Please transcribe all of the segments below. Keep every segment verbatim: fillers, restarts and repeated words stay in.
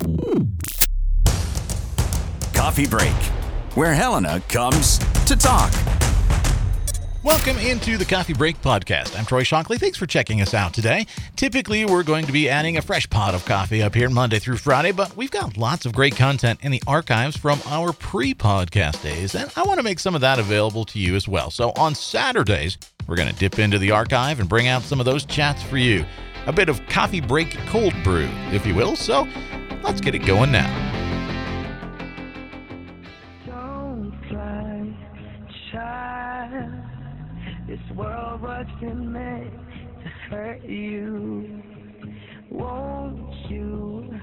Coffee Break, where Helena comes to talk. Welcome into the Coffee Break podcast. I'm Troy Shockley. Thanks for checking us out today. Typically, we're going to be adding a fresh pot of coffee up here Monday through Friday, but we've got lots of great content in the archives from our pre-podcast days, and I want to make some of that available to you as well. So on Saturdays, we're going to dip into the archive and bring out some of those chats for you. A bit of Coffee Break cold brew, if you will. So let's get it going now. This world wasn't meant to hurt you. Won't you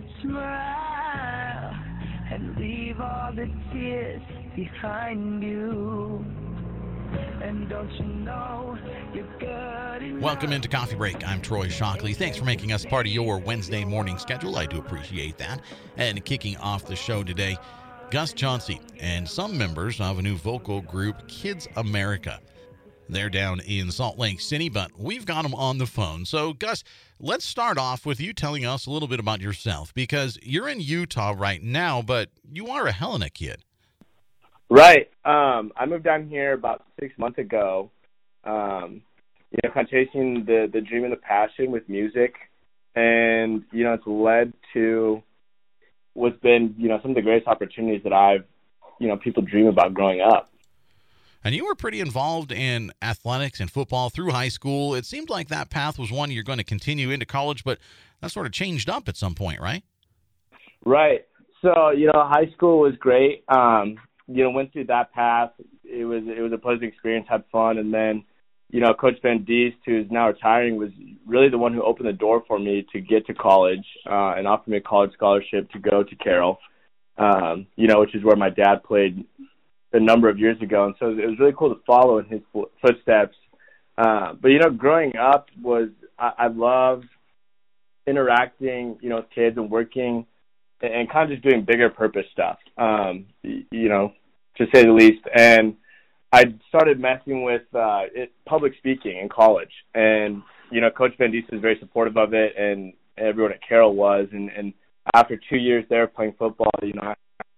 smile and leave all the tears behind you? And don't you know you're good enough? Welcome into Coffee Break. I'm Troy Shockley. Thanks for making us part of your Wednesday morning schedule. I do appreciate that. And kicking off the show today, Gus Chauncey and some members of a new vocal group, Kids America. They're down in Salt Lake City, but we've got them on the phone. So, Gus, let's start off with you telling us a little bit about yourself, because you're in Utah right now, but you are a Helena kid. Right. Um, I moved down here about six months ago, um, you know, kind of chasing the, the dream and the passion with music. And, you know, it's led to what's been, you know, some of the greatest opportunities that I've, you know, people dream about growing up. And you were pretty involved in athletics and football through high school. It seemed like that path was one you're going to continue into college, but that sort of changed up at some point, right? Right. So, you know, high school was great. Um, you know, went through that path. It was it was a pleasant experience, had fun. And then, you know, Coach Van Diest, who's now retiring, was really the one who opened the door for me to get to college uh, and offered me a college scholarship to go to Carroll, um, you know, which is where my dad played a number of years ago, and so it was really cool to follow in his footsteps. Uh, but, you know, growing up was, I, I loved interacting, you know, with kids and working and, and kind of just doing bigger purpose stuff, um, you know, to say the least. And I started messing with uh, it, public speaking in college. And, you know, Coach Van Diest was very supportive of it, and everyone at Carroll was. And, and after two years there playing football, you know, I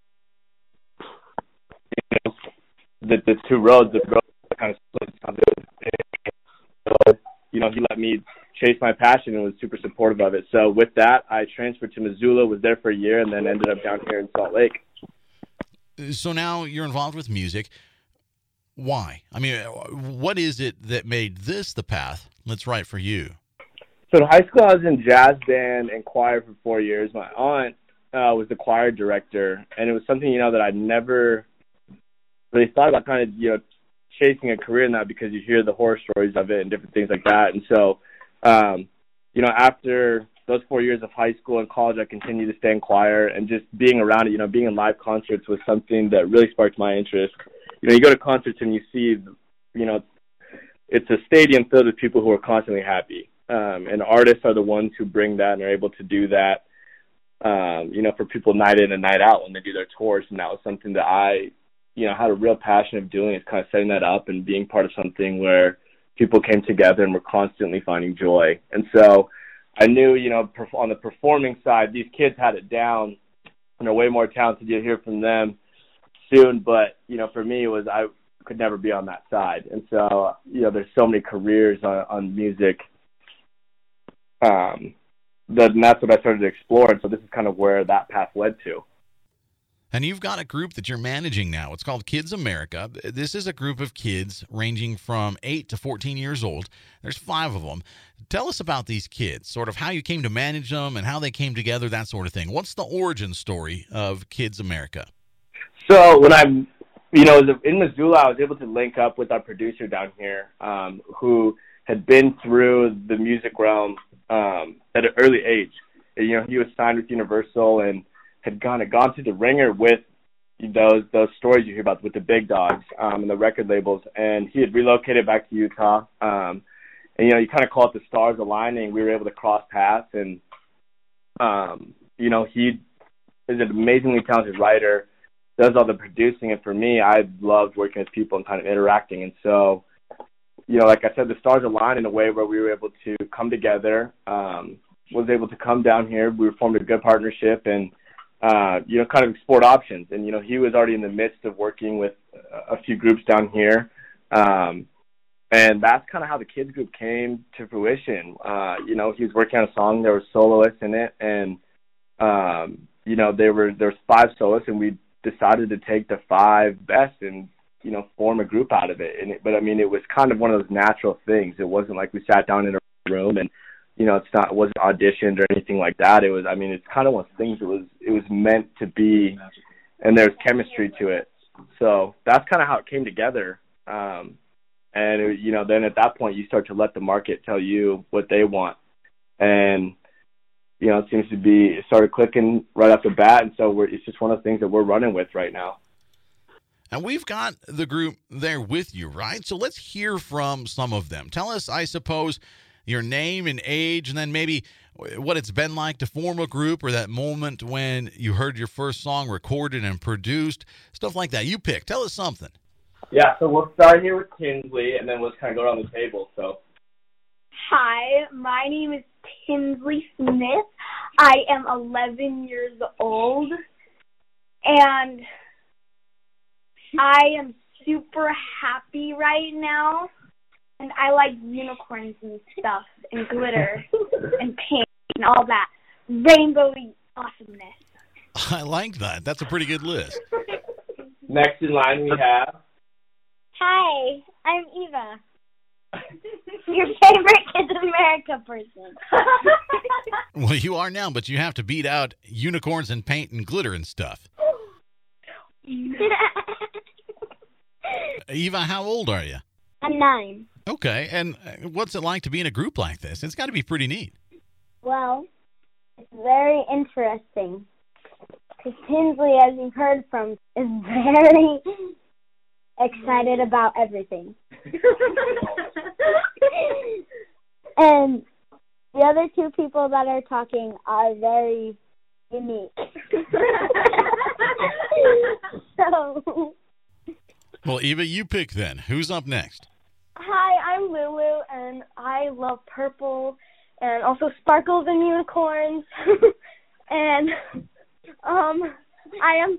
The, the two roads, the road kind of split. You know, he let me chase my passion and was super supportive of it. So with that, I transferred to Missoula, was there for a year, and then ended up down here in Salt Lake. So now you're involved with music. Why? I mean, what is it that made this the path that's right for you? So in high school, I was in jazz band and choir for four years. My aunt uh, was the choir director, and it was something, you know, that I'd never really thought about kind of, you know, chasing a career in that, because you hear the horror stories of it and different things like that. And so, um, you know, after those four years of high school and college, I continued to stay in choir, and just being around it, you know, being in live concerts was something that really sparked my interest. You know, you go to concerts and you see, you know, it's a stadium filled with people who are constantly happy. Um, and artists are the ones who bring that and are able to do that, um, you know, for people night in and night out when they do their tours. And that was something that I, you know, had a real passion of doing, is kind of setting that up and being part of something where people came together and were constantly finding joy. And so I knew, you know, on the performing side, these kids had it down and are way more talented. You'll hear from them soon. But, you know, for me, it was, I could never be on that side. And so, you know, there's so many careers on, on music. Um, that, and that's what I started to explore. And so this is kind of where that path led to. And you've got a group that you're managing now. It's called Kids America. This is a group of kids ranging from eight to fourteen years old. There's five of them. Tell us about these kids, sort of how you came to manage them and how they came together, that sort of thing. What's the origin story of Kids America? So when I'm, you know, in Missoula, I was able to link up with our producer down here, um, who had been through the music realm um, at an early age. And, you know, he was signed with Universal and had gone had gone through the ringer with those those stories you hear about with the big dogs um, and the record labels. And he had relocated back to Utah. Um, and, you know, you kind of call it the stars aligning. We were able to cross paths. And, um, you know, he is an amazingly talented writer, does all the producing. And for me, I loved working with people and kind of interacting. And so, you know, like I said, the stars aligned in a way where we were able to come together, um, was able to come down here. We formed a good partnership and, uh, you know, kind of explored options. And, you know, he was already in the midst of working with a few groups down here. Um, and that's kind of how the kids group came to fruition. Uh, you know, he was working on a song. There were soloists in it. And, um, you know, there were there was five soloists, and we decided to take the five best and, you know, form a group out of it. And it, but, I mean, it was kind of one of those natural things. It wasn't like we sat down in a room and, you know, it's not, it wasn't auditioned or anything like that. It was, I mean, it's kind of one of those things. It was, it was meant to be, and there's chemistry to it. So that's kind of how it came together. Um, and, it, you know, then at that point you start to let the market tell you what they want. And, you know, it seems to be, it started clicking right off the bat. And so we're, it's just one of the things that we're running with right now. And we've got the group there with you, right? So let's hear from some of them. Tell us, I suppose, your name and age, and then maybe what it's been like to form a group, or that moment when you heard your first song recorded and produced, stuff like that. You pick. Tell us something. Yeah, so we'll start here with Tinsley, and then we'll just kind of go around the table. So, hi, my name is Tinsley Smith. I am eleven years old, and I am super happy right now. And I like unicorns and stuff, and glitter, and paint, and all that rainbowy awesomeness. I like that. That's a pretty good list. Next in line we have... Hi, I'm Eva. Your favorite Kids America person. Well, you are now, but you have to beat out unicorns and paint and glitter and stuff. Eva, how old are you? I'm nine. Okay, and what's it like to be in a group like this? It's got to be pretty neat. Well, it's very interesting. Because Tinsley, as you've heard from, is very excited about everything. And the other two people that are talking are very unique. So... Well, Eva, you pick then. Who's up next? Hi, I'm Lulu, and I love purple and also sparkles and unicorns. And um, I am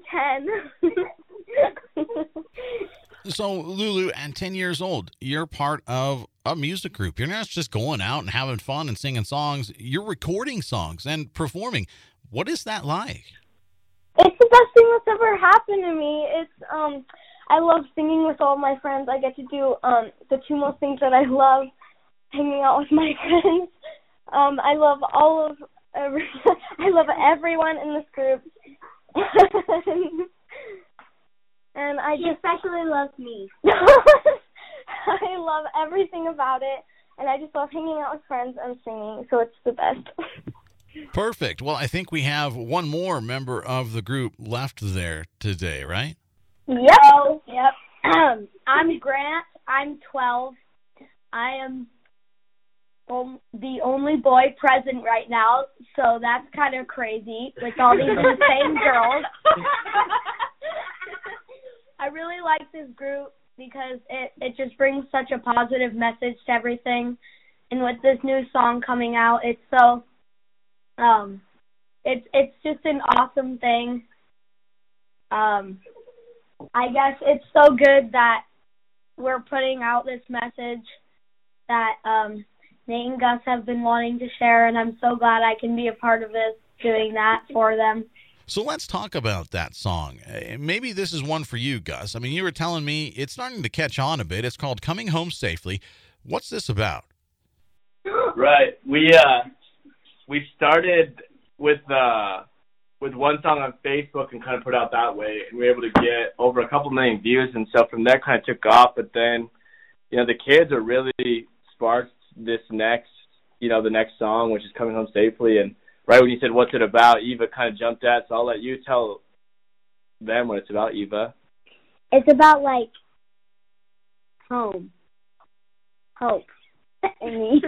ten. So, Lulu, at ten years old, you're part of a music group. You're not just going out and having fun and singing songs. You're recording songs and performing. What is that like? It's the best thing that's ever happened to me. It's um, I love singing with all my friends. I get to do um the two most things that I love: hanging out with my friends. Um, I love all of every, I love everyone in this group, and I just especially love me. I love everything about it, and I just love hanging out with friends and singing. So it's the best. Perfect. Well, I think we have one more member of the group left there today, right? Yep. Yep. Um, I'm Grant. I'm twelve. I am um, the only boy present right now, so that's kind of crazy with all these insane girls. I really like this group because it, it just brings such a positive message to everything. And with this new song coming out, it's so... Um, it's it's just an awesome thing. Um, I guess it's so good that we're putting out this message that um, Nate and Gus have been wanting to share, and I'm so glad I can be a part of this, doing that for them. So let's talk about that song. Uh, maybe this is one for you, Gus. I mean, you were telling me it's starting to catch on a bit. It's called Coming Home Safely. What's this about? Right. We... uh. We started with uh, with one song on Facebook and kind of put it out that way, and we were able to get over a couple million views, and so from there kind of took off. But then, you know, the kids are really sparked this next, you know, the next song, which is Coming Home Safely. And right when you said, what's it about, Eva kind of jumped at, so I'll let you tell them what it's about, Eva. It's about, like, home. Hope. I mean...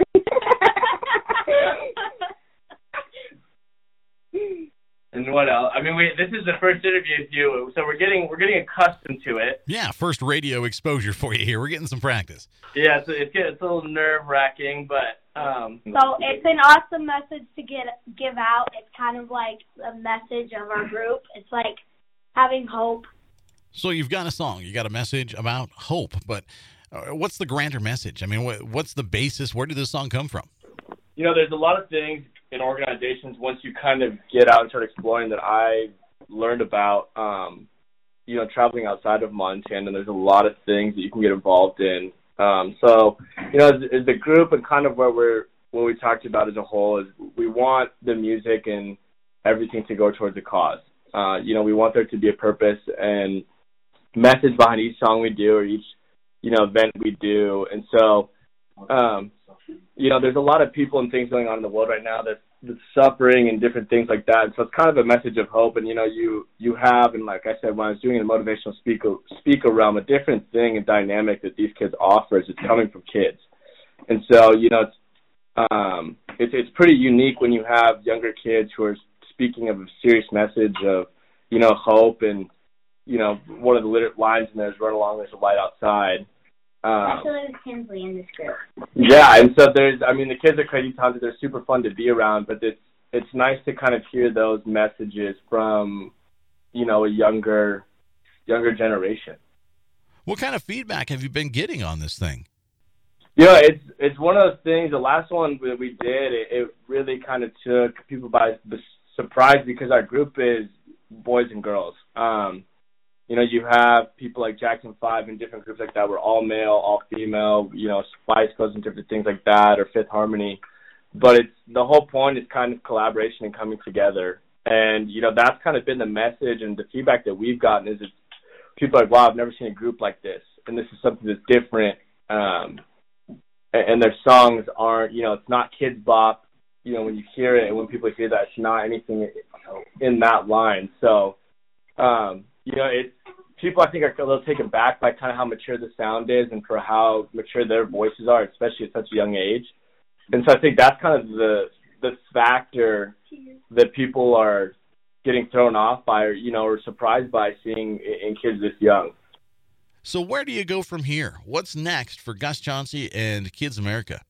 And what else? I mean, we this is the first interview with you, so we're getting we're getting accustomed to it. Yeah, first radio exposure for you here. We're getting some practice. Yeah, so it's it's a little nerve wracking, but Um, So it's an awesome message to get give out. It's kind of like a message of our group. It's like having hope. So you've got a song, you got a message about hope, but uh, what's the grander message? I mean, what, what's the basis? Where did this song come from? You know, there's a lot of things in organizations once you kind of get out and start exploring that I learned about, um, you know, traveling outside of Montana. And there's a lot of things that you can get involved in. Um, so, you know, as, as the group and kind of where we're, what we talked about as a whole is we want the music and everything to go towards a cause. Uh, you know, we want there to be a purpose and message behind each song we do or each, you know, event we do. And so, um, you know, there's a lot of people and things going on in the world right now that's, that's suffering and different things like that. And so it's kind of a message of hope. And, you know, you, you have, and like I said, when I was doing a motivational speaker, speaker realm, a different thing and dynamic that these kids offer is it's coming from kids. And so, you know, it's, um, it's, it's pretty unique when you have younger kids who are speaking of a serious message of, you know, hope. And, you know, one of the lit- lines in there is run along, there's a light outside. Um, Especially with Kinsley in this group. Yeah, and so there's, I mean, the kids are crazy talented. They're super fun to be around, but it's it's nice to kind of hear those messages from, you know, a younger younger generation. What kind of feedback have you been getting on this thing? You know, it's it's one of those things. The last one that we did, it, it really kind of took people by surprise because our group is boys and girls. Um, You know, you have people like Jackson five and different groups like that. We're all male, all female, you know, Spice Girls and different things like that, or Fifth Harmony. But it's the whole point is kind of collaboration and coming together. And, you know, that's kind of been the message and the feedback that we've gotten is it's, people are like, wow, I've never seen a group like this. And this is something that's different. Um, and, and their songs aren't, you know, it's not Kids Bop. You know, when you hear it and when people hear that, it's not anything in that line. So, um, you know, it's, people I think are a little taken back by kind of how mature the sound is and for how mature their voices are, especially at such a young age. And so I think that's kind of the the factor that people are getting thrown off by, or, you know, or surprised by seeing in kids this young. So where do you go from here? What's next for Gus Chauncey and Kids America?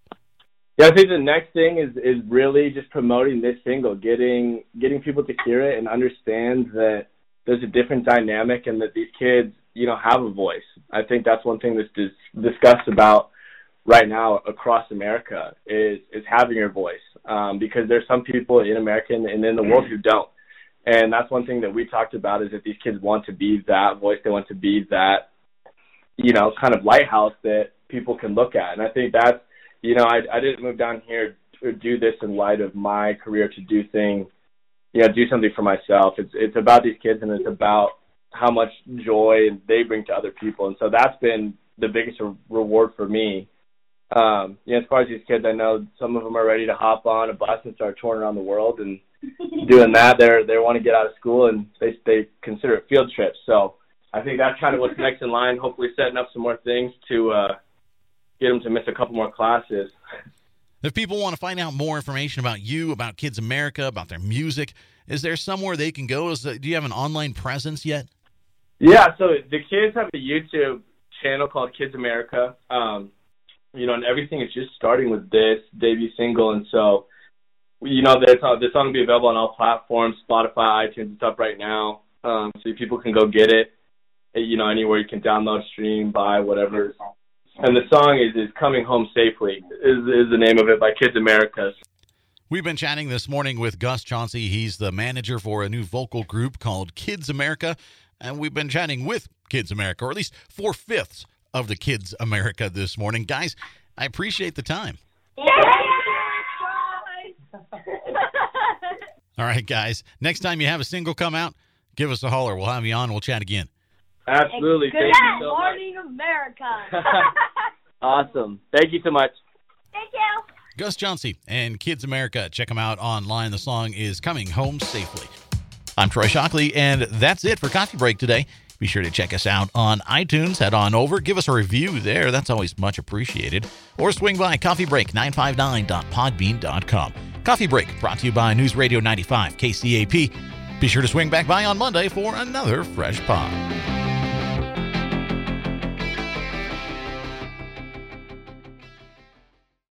Yeah, I think the next thing is is really just promoting this single, getting getting people to hear it and understand that there's a different dynamic and that these kids, you know, have a voice. I think that's one thing that's dis- discussed about right now across America is, is having your voice, um, because there's some people in America and, and in the world who don't. And that's one thing that we talked about is that these kids want to be that voice. They want to be that, you know, kind of lighthouse that people can look at. And I think that's, you know, I, I didn't move down here to do this in light of my career to do things, you know, do something for myself. It's it's about these kids and it's about how much joy they bring to other people. And so that's been the biggest re- reward for me. Um, you know, as far as these kids, I know some of them are ready to hop on a bus and start touring around the world. And doing that, they're, they want to get out of school and they they consider it field trips. So I think that's kind of what's next in line, hopefully setting up some more things to uh, get them to miss a couple more classes. If people want to find out more information about you, about Kids America, about their music, is there somewhere they can go? Is, do you have an online presence yet? Yeah, so the kids have a YouTube channel called Kids America. Um, you know, and everything is just starting with this debut single. And so, you know, the song will be available on all platforms, Spotify, iTunes, it's up right now. Um, so people can go get it, you know, anywhere you can download, stream, buy, whatever. And the song is, is Coming Home Safely, is, is the name of it, by Kids America. We've been chatting this morning with Gus Chauncey. He's the manager for a new vocal group called Kids America. And we've been chatting with Kids America, or at least four-fifths of the Kids America this morning. Guys, I appreciate the time. All right, guys. Next time you have a single come out, give us a holler. We'll have you on. We'll chat again. Absolutely. Good Thank you so morning, America. Awesome. Thank you so much. Thank you. Gus Chauncey and Kids America. Check them out online. The song is Coming Home Safely. I'm Troy Shockley, and that's it for Coffee Break today. Be sure to check us out on iTunes. Head on over. Give us a review there. That's always much appreciated. Or swing by coffee break nine five nine dot podbean dot com. Coffee Break brought to you by News Radio ninety-five K C A P. Be sure to swing back by on Monday for another Fresh Pod.